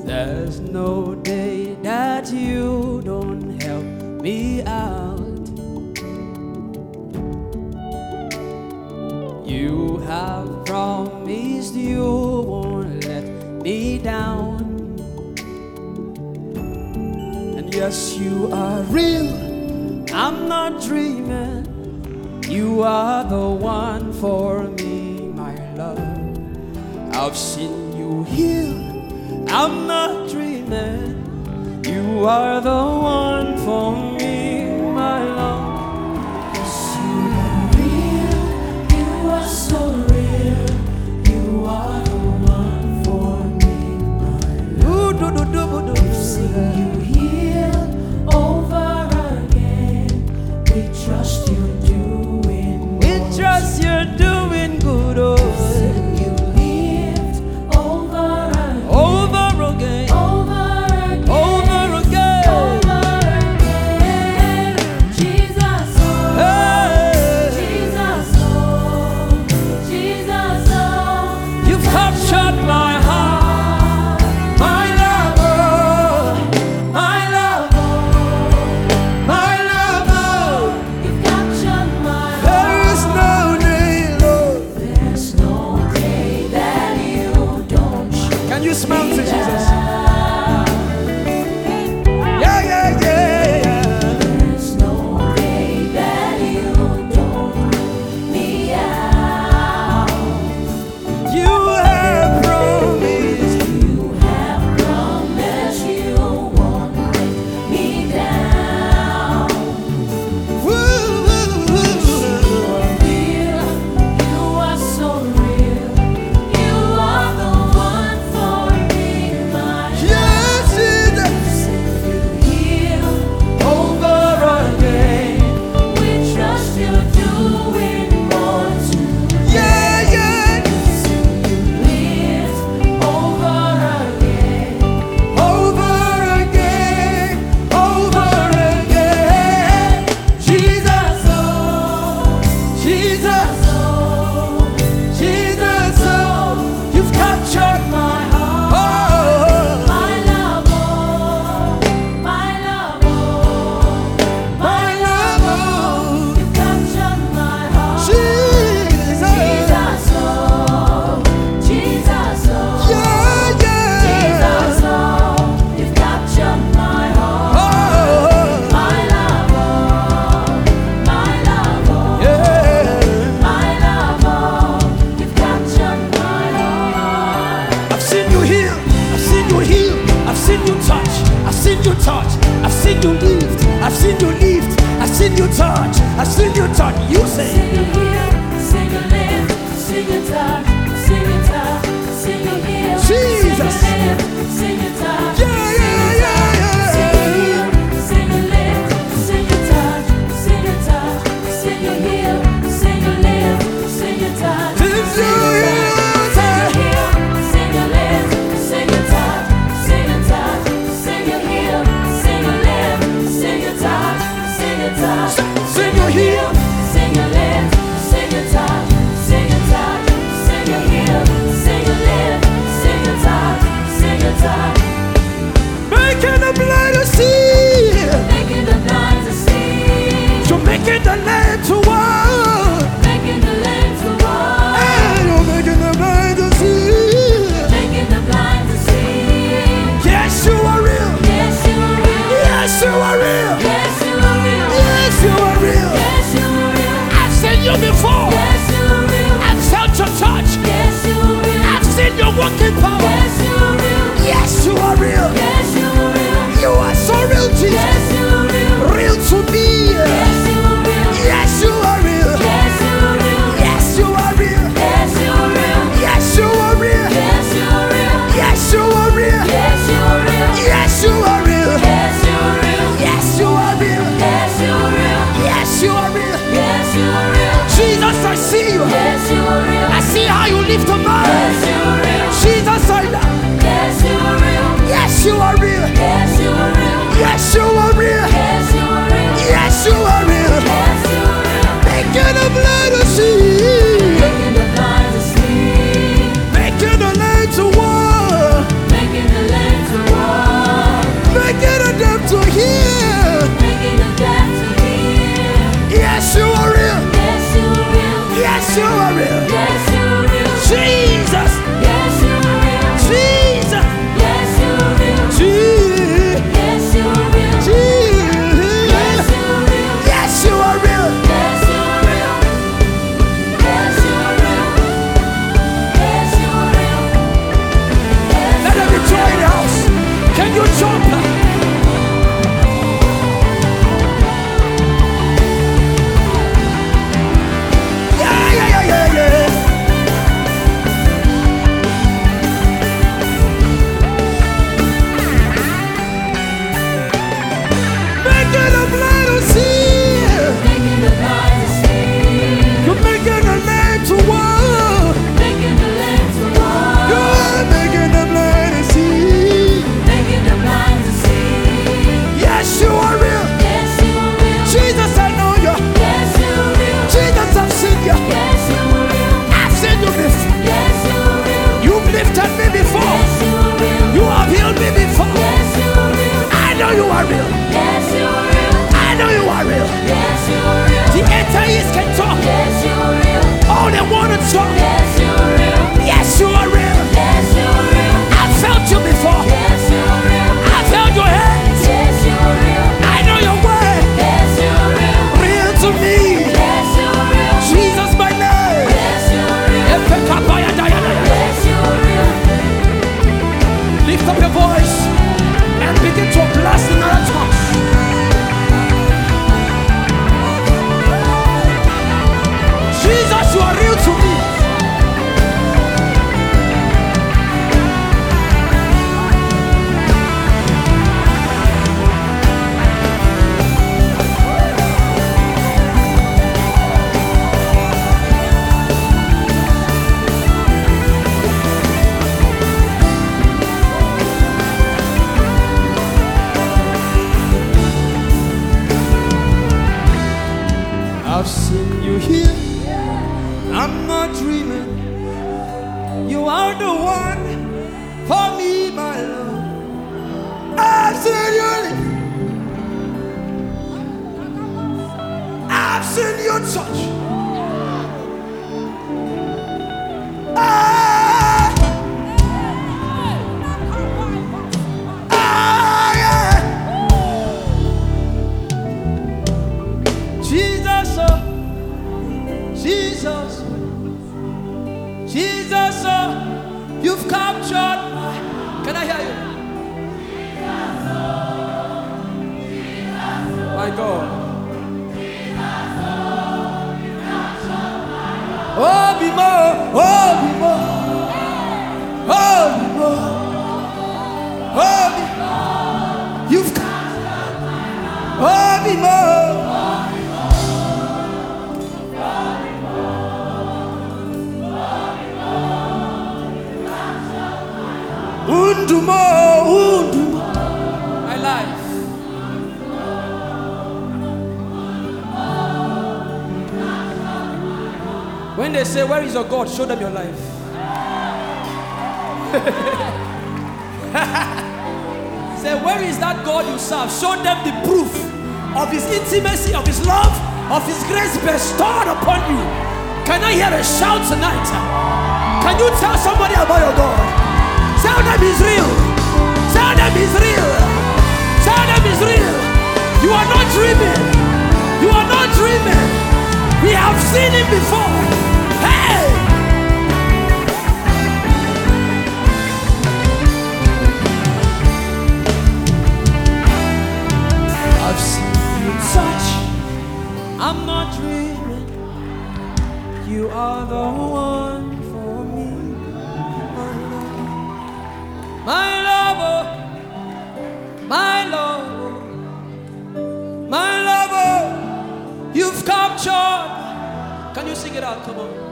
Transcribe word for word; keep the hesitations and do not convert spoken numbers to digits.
There's no day that you don't help me out. You have promised you won't let me down. And yes, you are real, I'm not dreaming. You are the one for me, my love. I've seen you heal, I'm not dreaming. You are the one for me, my love. Yes, you are real, you are so real. You are the one for me, my love. Do, do, do, do, do. We've seen you heal over again. We trust you doing We more. trust you're doing good, oh. We've seen you lift over again. Over again, Over again. over again. Over again. Jesus, oh. Hey. Jesus, oh. Jesus, oh. You've captured my heart, my lover, my lover, my lover. You've captured my There is heart. no day, Lord. There's no day that you don't show Can you smile to Jesus? down. Yeah, yeah, yeah, yeah. There's no day that you don't put me out. You have promised. You have promised you won't let me down. Woo, woo, woo. You are real, you are so real. You are the one for me, my Yes, Jesus. you heal Over again. We trust you doing more to Yeah, yeah. live over again. Over again, over again. Jesus, oh, Jesus, Oh, Jesus, oh, you've captured my heart. my love, oh, my love, oh, My love, you've captured my heart. Jesus, Jesus, oh, Jesus, oh, yeah, yeah. Jesus, oh, you've captured my heart. Oh, My love, oh, my love, oh, yeah. my love, oh, you've captured my heart. I've seen you heal, I've seen you heal, I've seen you touch, I've seen you touch, I've seen you lift, I've seen you lift, I've seen you touch, I've seen you touch. You say, Sing you heal, sing you live, sing you touch, sing you touch, sing you heal, Jesus. sing you live, sing you touch, yeah, yeah, yeah, sing you yeah. heal, sing you live, sing you touch, sing you touch, sing you heal, sing you live, sing you touch, Did you sing you hear? heal, sing you live, sing you touch, sing you touch, sing you heal, sing you live, sing you touch, sing you touch, Sing you heal, sing you live, sing you touch, sing you touch, sing you heal, sing you live, sing you touch, sing you touch, making the blind to see, making the blind to see, you're making the lame to walk, making the lame to walk, and you're making the blind to see. making the blind to see. Yes, you are real. Yes, you are real. Yes, you are real. Yes, you are real. Yes, you are real. Yes, you are real. I've seen you before. Yes, you are real. I've felt your touch. Yes, you are real. I've seen your working power. Yes, you are real. Yes, you are real. Yes, you are real. You are so real, Jesus. Yes, you are real. Real to me. Yes, you are real. Yes, you are real. Yes, you are real. Yes, you are real. Yes, you are real. Yes, you are real. Yes, you are real. Yes, you are real. Yes, you are real. Yes, you are real. Yes, you are real. Yes, you are real. Yes, you are real. Yes, you are real. Yes, you are real. Jesus, I see you. Yes, you are real. I see how you lift a man. Yes, you are real. Jesus, I love. Yes, you are real. Yes, you are real. Yes, you are real. Yes, you are real. Yes, you are real. Yes, you are real. Yes, you are real. Making the blind to see. Making the blind to see. Making the lame to walk. Making the lame to are the one for me, my love. I've seen you live. I've seen you touch. Ah, ah, yeah. Jesus, oh, Jesus, Jesus, oh, you've captured my. Can I hear you? My God. Oh, be more, oh, be more, oh, be more, oh, be more. You've captured my. Oh, be more. Undumo, undumo, my life. When they say, where is your God? Show them your life. Say, where is that God you serve? Show them the proof of his intimacy, of his love, of his grace bestowed upon you. Can I hear a shout tonight? Can you tell somebody about your God? Tell them he's real. Tell them he's real. Tell them he's real. You are not dreaming. You are not dreaming. We have seen him before. Hey! I've seen you touch. I'm not dreaming. You are the one for me. My lover, my lover, my lover, you've captured. Can you sing it out? Come on.